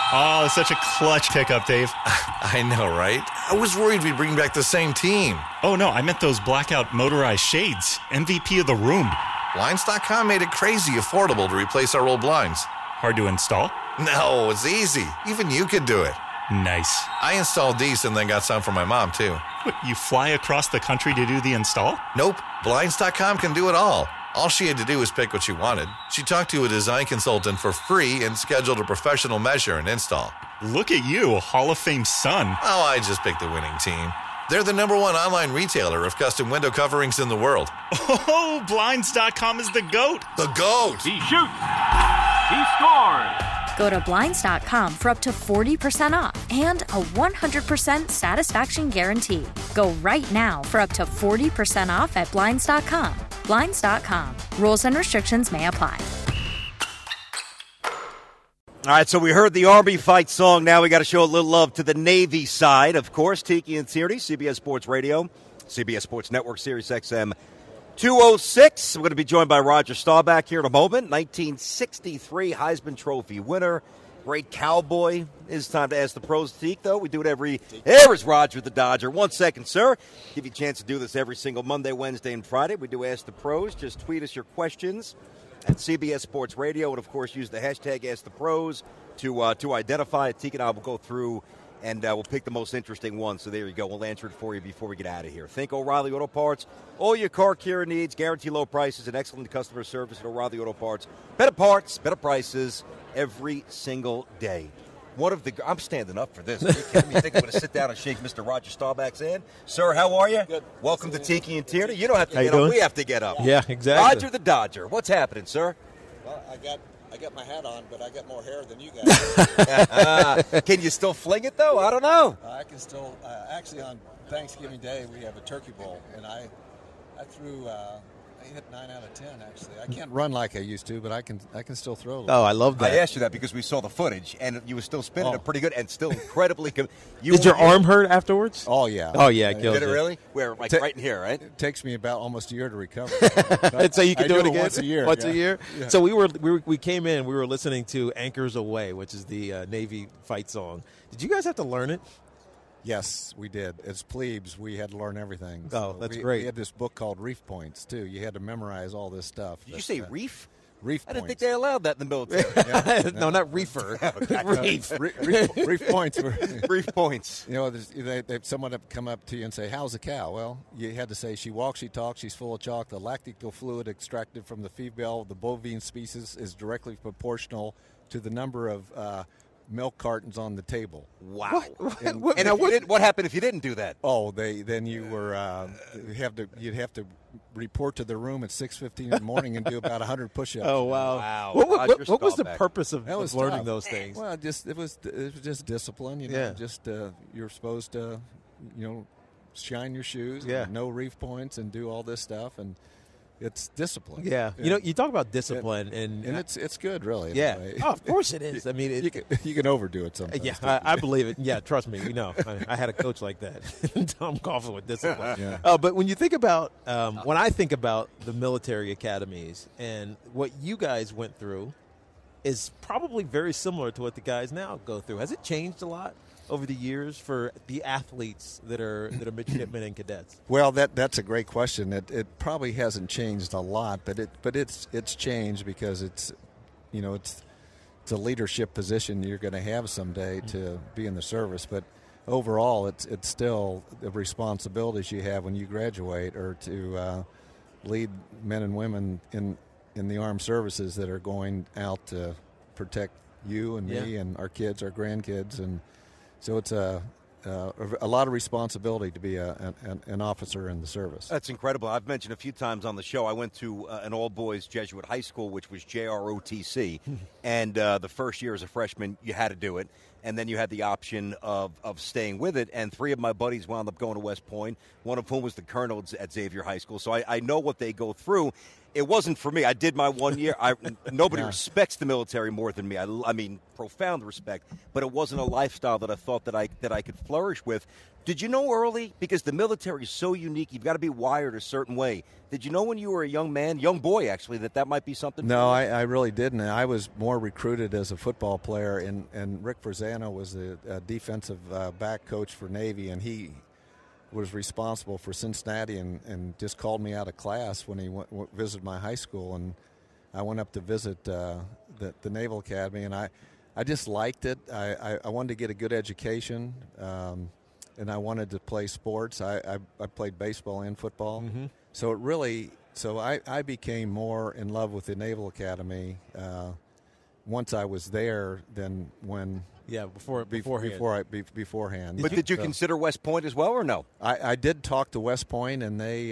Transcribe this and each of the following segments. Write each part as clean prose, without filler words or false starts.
Oh, such a clutch pickup, Dave. I know, right? I was worried we'd bring back the same team. Oh, no, I meant those blackout motorized shades. MVP of the room. Blinds.com made it crazy affordable to replace our old blinds. Hard to install? No, it's easy. Even you could do it. Nice. I installed these and then got some for my mom, too. What, you fly across the country to do the install? Nope. Blinds.com can do it all. All she had to do was pick what she wanted. She talked to a design consultant for free and scheduled a professional measure and install. Look at you, a Hall of Fame son. Oh, I just picked the winning team. They're the #1 online retailer of custom window coverings in the world. Oh, Blinds.com is the GOAT. The GOAT! He shoots. He scores. Go to Blinds.com for up to 40% off and a 100% satisfaction guarantee. Go right now for up to 40% off at Blinds.com. Blinds.com. Rules and restrictions may apply. All right, so we heard the Army fight song. Now we got to show a little love to the Navy side. Of course, Tiki and Tierney, CBS Sports Radio, CBS Sports Network, Sirius XM 206. We're going to be joined by Roger Staubach here in a moment. 1963 Heisman Trophy winner. Great cowboy. It's time to ask the pros, Teak, though. We do it There is Roger the Dodger. 1 second, sir. Give you a chance to do this every single Monday, Wednesday, and Friday. We do Ask the Pros. Just tweet us your questions at CBS Sports Radio. And, of course, use the hashtag Ask the Pros to identify it. Teak and I will go through and we'll pick the most interesting one. So there you go. We'll answer it for you before we get out of here. Think O'Reilly Auto Parts. All your car care needs. Guarantee low prices and excellent customer service at O'Reilly Auto Parts. Better parts, better prices every single day. I'm standing up for this. Are you kidding me? You think I'm going to sit down and shake Mr. Roger Staubach's hand? Sir, how are you? Good. Welcome to Tiki and Tierney. You don't have to How get you up. doing? We have to get up. Yeah, exactly. Roger the Dodger. What's happening, sir? Well, I got my hat on, but I got more hair than you guys. Can you still fling it, though? I don't know. I can still. Actually, on Thanksgiving Day, we have a turkey bowl, and I threw. I hit 9 out of 10. Actually, I can't run like I used to, but I can still throw. A little. Oh, I love that. I asked you that because we saw the footage, and you were still spinning it pretty good and still incredibly. Did your arm hurt afterwards? Oh yeah. Oh yeah, it kills Did it you. really? Where, like right in here, right? It takes me about almost a year to recover. And so you can do it again once a year. Once a yeah. year. Yeah. So we came in. We were listening to "Anchors Away," which is the Navy fight song. Did you guys have to learn it? Yes, we did. As plebes, we had to learn everything. Oh, that's we great. We had this book called Reef Points, too. You had to memorize all this stuff. Did you say reef? Reef I didn't think points. they allowed that in the military. No, not reefer. Reef. Reef points were Reef points. You know, someone would come up to you and say, "How's the cow?" Well, you had to say, "She walks, she talks, she's full of chalk. The lactical fluid extracted from the female of the bovine species is directly proportional to the number of milk cartons on the table." Wow. And What happened if you didn't do that? Oh, then you were you'd have to report to the room at 6:15 in the morning and do about 100 push-ups. Oh wow! Wow. What was the purpose of That was learning tough. those things? Well, it was just discipline. You know, Yeah. just you're supposed to, shine your shoes. Yeah. And know reef points and do all this stuff, and it's discipline. Yeah. You know, you talk about discipline, and it's good, really. in a yeah. way. Oh, of course it is. I mean, you can overdo it sometimes. yeah, too. I believe it. Yeah, trust me. You know, I had a coach like that, Tom Coughlin with discipline. Yeah. But when you think about, when I think about the military academies and what you guys went through, is probably very similar to what the guys now go through. Has it changed a lot over the years for the athletes that are midshipmen and cadets? Well, that's a great question. It probably hasn't changed a lot, but it's changed because it's a leadership position you're going to have someday to be in the service. But overall, it's still the responsibilities you have when you graduate or to lead men and women in the armed services that are going out to protect you and me and our kids, our grandkids, and so it's a lot of responsibility to be an officer in the service. That's incredible. I've mentioned a few times on the show, I went to an all-boys Jesuit high school, which was JROTC, and the first year as a freshman, you had to do it, and then you had the option of staying with it, and 3 of my buddies wound up going to West Point, one of whom was the colonel at Xavier High School, so I know what they go through. It wasn't for me. I did my 1 year. Nobody respects the military more than me. I mean, profound respect. But it wasn't a lifestyle that I thought that I could flourish with. Did you know early? Because the military is so unique. You've got to be wired a certain way. Did you know when you were a young boy, actually, that might be something? No, I really didn't. I was more recruited as a football player, and Rick Verzano was the defensive back coach for Navy, and he was responsible for Cincinnati and just called me out of class when he visited my high school, and I went up to visit the Naval Academy, and I just liked it. I wanted to get a good education, and I wanted to play sports. I played baseball and football, so I became more in love with the Naval Academy once I was there than when. Yeah, beforehand. Beforehand. Did you consider West Point as well, or no? I did talk to West Point, and they,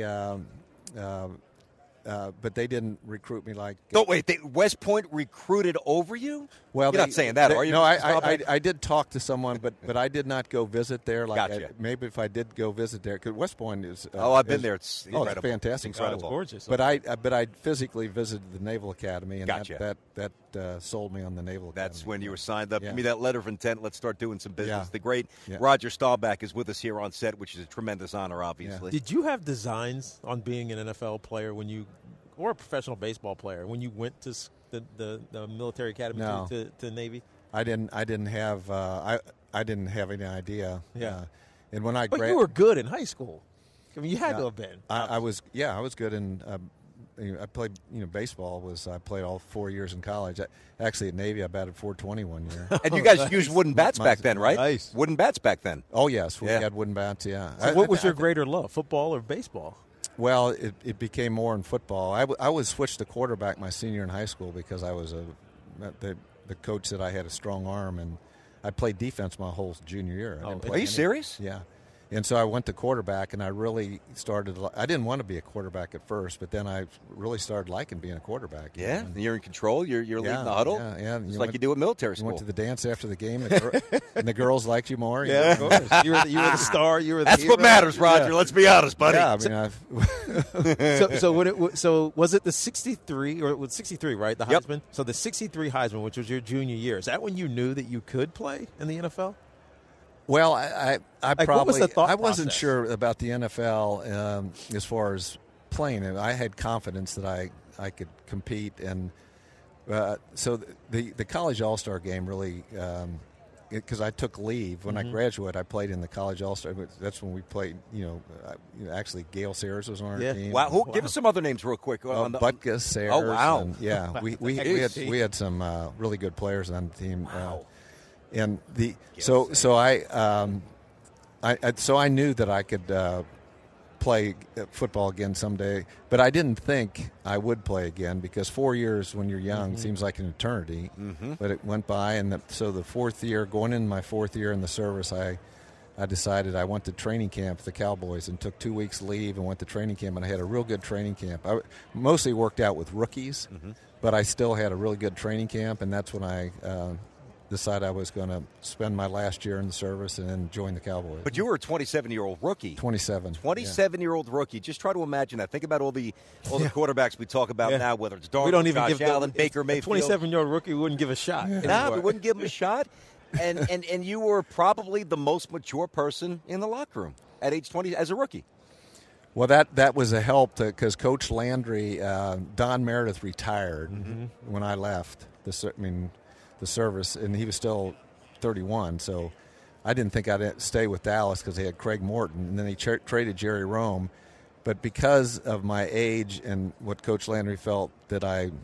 but they didn't recruit me like. No, wait. West Point recruited over you? Well, you're not saying that, are you? No, I did talk to someone, but I did not go visit there. Like gotcha. Maybe if I did go visit there, because West Point is. I've been there. It's incredible. It's fantastic. It's incredible. It's gorgeous. But I physically visited the Naval Academy, and gotcha. that sold me on the Naval Academy. That's when you were signed up. Yeah. Give me that letter of intent. Let's start doing some business. Yeah. The great Yeah. Roger Staubach is with us here on set, which is a tremendous honor, obviously. Did you have designs on being an NFL player or a professional baseball player when you went to the military academy to Navy? I didn't have I didn't have any idea. Yeah. And when I But you were good in high school. I mean, you had to have been. I was good in. I played baseball. I played all 4 years in college. Actually, at Navy, I batted .420 1 year. And you guys used wooden bats back then, right? Nice. Wooden bats back then. Oh yes, we had wooden bats. Yeah. So what was your greater love, football or baseball? Well, it became more in football. I was switched to quarterback my senior in high school because I was the coach said I had a strong arm, and I played defense my whole junior year. Are you serious? Yeah. And so I went to quarterback, and I really started. I didn't want to be a quarterback at first, but then I really started liking being a quarterback. Yeah, you're in control. You're leading the huddle. Yeah. It's like you do at military school. You went to the dance after the game, and the girls liked you more. Yeah, of course. You were the star. You were. That's hero. what matters, Roger. Let's be honest, buddy. Yeah, I mean, so was it the 63 or it was 63, right? The Heisman. Yep. So the 63 Heisman, which was your junior year, is that when you knew that you could play in the NFL? Well, I probably what was the thought I wasn't process? sure about the NFL as far as playing it. I had confidence that I could compete, and so the college All-Star game really because I took leave when I graduated. I played in the college All-Star. That's when we played. Actually, Gail Sayers was on our team. Wow, give us some other names real quick. Butkus, Sayers. Oh wow, and, we had some really good players on the team. Wow. And I knew that I could play football again someday, but I didn't think I would play again because 4 years when you're young seems like an eternity. But it went by, and so the fourth year, going into my fourth year in the service, I decided I went to training camp with the Cowboys and took 2 weeks leave and went to training camp, and I had a real good training camp. I mostly worked out with rookies, but I still had a really good training camp, and that's when I decided I was going to spend my last year in the service and then join the Cowboys. But you were a 27-year-old rookie. 27. 27-year-old rookie. Just try to imagine that. Think about all the quarterbacks we talk about now, whether it's Darnold, We don't even Josh give Allen, Baker Mayfield. 27-year-old rookie wouldn't give a shot. Nah, we wouldn't give him a shot. And you were probably the most mature person in the locker room at age 20 as a rookie. Well, that was a help because Coach Landry, Don Meredith retired when I left the service, and he was still 31, so I didn't think I'd stay with Dallas because they had Craig Morton, and then he traded Jerry Rome. But because of my age and what Coach Landry felt that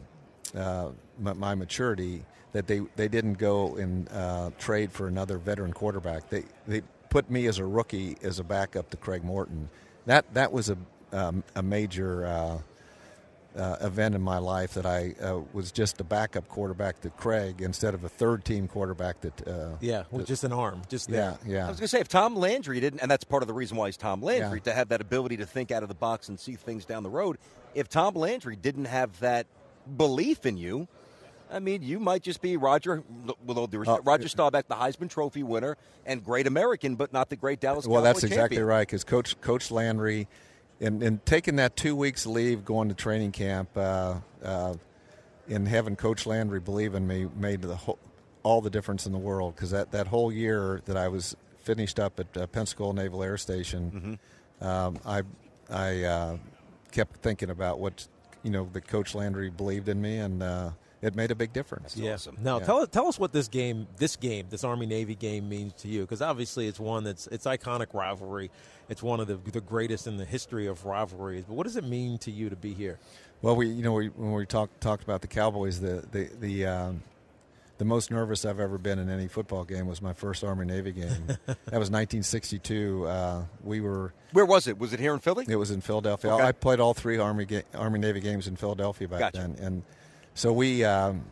my maturity, that they didn't go and trade for another veteran quarterback. They put me as a rookie as a backup to Craig Morton. That was a major event in my life that I was just a backup quarterback to Craig instead of a third-team quarterback with just an arm, just there. Yeah. I was going to say, if Tom Landry didn't, and that's part of the reason why he's Tom Landry, to have that ability to think out of the box and see things down the road. If Tom Landry didn't have that belief in you, I mean, you might just be Roger Staubach, the Heisman Trophy winner and great American, but not the great Dallas Cowboys Well, that's exactly champion. right, because Coach Landry, and taking that 2 weeks leave, going to training camp, and having Coach Landry believe in me made all the difference in the world, because that whole year that I was finished up at Pensacola Naval Air Station, I kept thinking about what the Coach Landry believed in me, and it made a big difference. Yeah. Awesome. Now Yeah. tell us what this Army-Navy game means to you, because obviously it's one it's iconic rivalry. It's one of the greatest in the history of rivalries. But what does it mean to you to be here? Well, when we talked about the Cowboys, the most nervous I've ever been in any football game was my first Army-Navy game. That was 1962. Where was it? Was it here in Philly? It was in Philadelphia. Okay. I played all 3 Army-Navy games in Philadelphia back Gotcha. then. And so we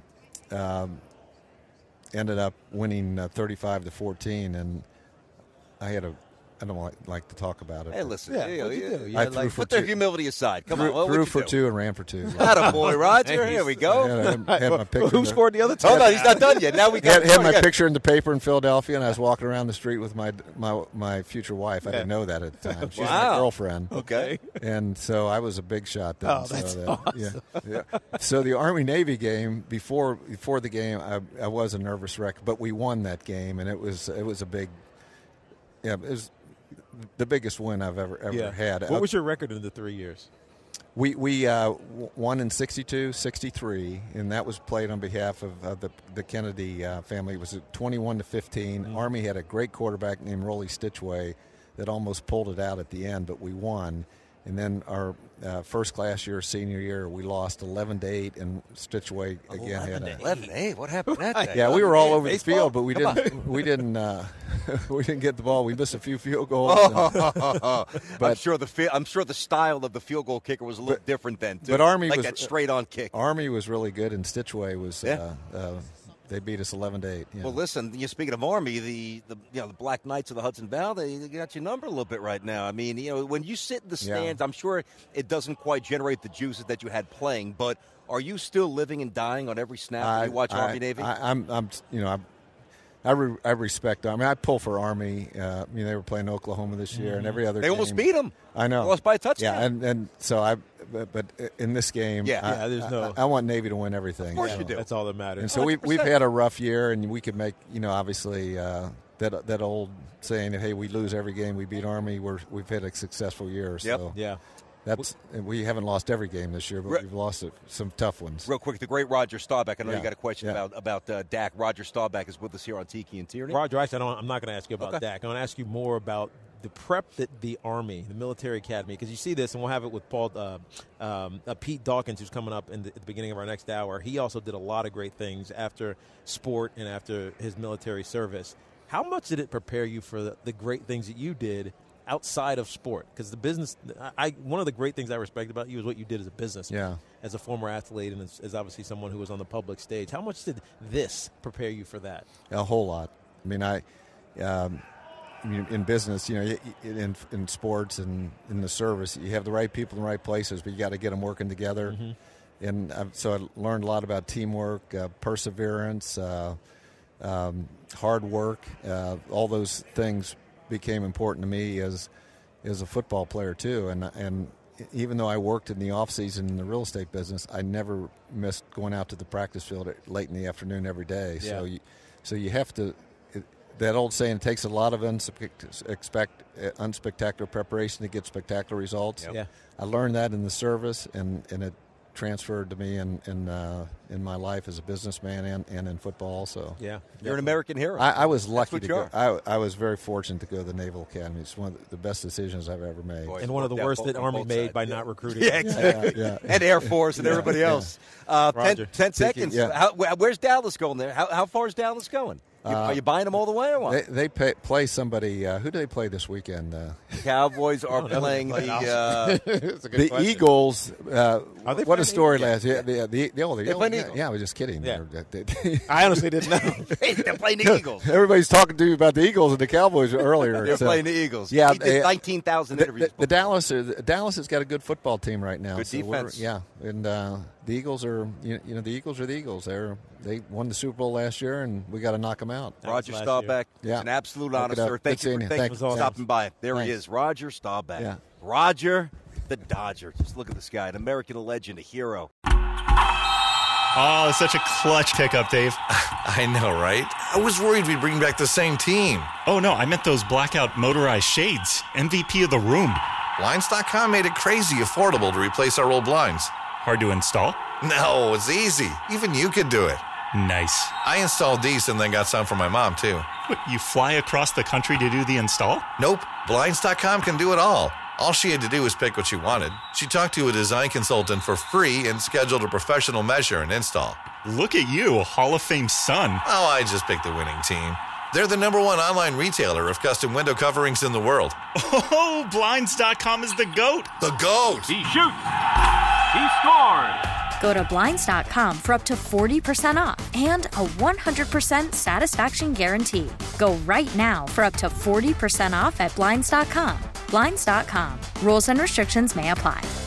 ended up winning 35-14, and I don't like to talk about it. Hey, listen. Yeah, what'd you do? You I had, threw for Put the 2. humility aside. Come on. Threw for 2 and ran for 2. Attaboy, Roger. Here we go. Had my picture Who in the- scored the other two? Hold on, he's not done yet. Now we got had my picture in the paper in Philadelphia, and I was walking around the street with my future wife. I didn't know that at the time. She was Wow. my girlfriend. Okay. And so I was a big shot then. Oh, so that's awesome. Yeah. So the Army-Navy game, before the game, I was a nervous wreck, but we won that game, and it was a big, it was the biggest win I've ever had. What was your record in the 3 years? We won in 62, 63, and that was played on behalf of the Kennedy family. It was 21-15. Army had a great quarterback named Rollie Stitchway that almost pulled it out at the end, but we won. And then our first class year, senior year, we lost 11-8, and Stitchway again had a 11-8. What happened that day? yeah. We were all over Baseball? the field, but we didn't we didn't get the ball. We missed a few field goals. I'm sure the style of the field goal kicker was a little different then, too. but Army like was that straight-on kick. Army was really good, and Stitchway was. Yeah. They beat us 11-8. Yeah. Well, listen. Speaking of Army, the Black Knights of the Hudson Valley, they got your number a little bit right now. I mean, when you sit in the stands, I'm sure it doesn't quite generate the juices that you had playing. But are you still living and dying on every snap when you watch Army Navy? I respect. I mean, I pull for Army. They were playing Oklahoma this year, and every other. They game, almost beat them. I know. They lost by a touchdown. Yeah, and so but in this game, there's no. I want Navy to win everything. Of course you do. That's all that matters. And so we've had a rough year, and we could make obviously that old saying, "Hey, we lose every game, we beat Army." We've had a successful year. So Yeah. we haven't lost every game this year, but we've lost some tough ones. Real quick, the great Roger Staubach. I know you Yeah. got a question about Dak. Roger Staubach is with us here on Tiki and Tierney. Roger, actually, I'm not going to ask you about Okay. Dak. I'm going to ask you more about the prep that the Army, the military academy, because you see this, and we'll have it with Pete Dawkins, who's coming up at the beginning of our next hour. He also did a lot of great things after sport and after his military service. How much did it prepare you for the great things that you did outside of sport? Because the business, one of the great things I respect about you is what you did as a businessman, as a former athlete, and as obviously someone who was on the public stage. How much did this prepare you for that? A whole lot. I mean, in business, in sports and in the service, you have the right people in the right places, but you got to get them working together. Mm-hmm. And so I learned a lot about teamwork, perseverance, hard work. All those things became important to me as a football player too. And even though I worked in the off season in the real estate business, I never missed going out to the practice field late in the afternoon every day. Yeah. So you have to. That old saying, it takes a lot of unspectacular preparation to get spectacular results. Yep. Yeah. I learned that in the service, and it transferred to me in my life as a businessman and in football also. Yeah. You're an American hero. I was lucky what to you go. are. I was very fortunate to go to the Naval Academy. It's one of the best decisions I've ever made. Boy. And one of the Worked out worst both- that on Army both made sides. by not recruiting. Yeah, exactly. Yeah. And Air Force and everybody else. 10 seconds. Yeah. Where's Dallas going there? How far is Dallas going? Are you buying them all the way or what? They play somebody. Who do they play this weekend? Cowboys are playing The Eagles. they What a playing story the last year. They're playing Eagles. Yeah, I was just kidding. Yeah. I honestly didn't know. They're playing the Eagles. Everybody's talking to you about the Eagles and the Cowboys earlier. They're so- playing the Eagles. Yeah, he did 19,000 interviews. The Dallas has got a good football team right now. Good defense. And the Eagles are the Eagles are the Eagles. They won the Super Bowl last year, and we got to knock them out. Roger last Staubach, year. it's an absolute Look honor, it up. sir. Good Thank you seeing for you. Thank you. stopping by. There he Thanks. is, Roger Staubach. Yeah. Roger, the Dodger. Just look at this guy, an American legend, a hero. Oh, such a clutch pickup, Dave. I know, right? I was worried we'd bring back the same team. Oh, no, I meant those blackout motorized shades. MVP of the room. Blinds.com made it crazy affordable to replace our old blinds. Hard to install? No, it's easy. Even you could do it. Nice. I installed these and then got some for my mom, too. What, you fly across the country to do the install? Nope. Blinds.com can do it all. All she had to do was pick what she wanted. She talked to a design consultant for free and scheduled a professional measure and install. Look at you, Hall of Fame son. Oh, I just picked the winning team. They're the #1 online retailer of custom window coverings in the world. Oh, Blinds.com is the GOAT. The GOAT! He shoots. He scores. Go to Blinds.com for up to 40% off and a 100% satisfaction guarantee. Go right now for up to 40% off at Blinds.com. Blinds.com. Rules and restrictions may apply.